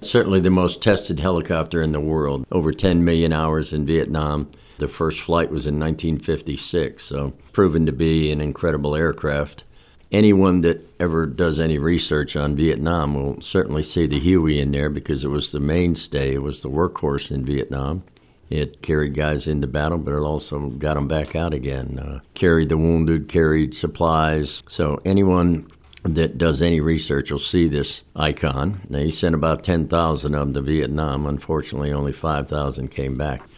Certainly the most tested helicopter in the world. Over 10 million hours in Vietnam. The first flight was in 1956, so proven to be an incredible aircraft. Anyone that ever does any research on Vietnam will certainly see the Huey in there because it was the mainstay. It was the workhorse in Vietnam. It carried guys into battle, but it also got them back out again. Carried the wounded, carried supplies. So anyone that does any research will see this icon. Now, he sent about 10,000 of them to Vietnam. Unfortunately, only 5,000 came back.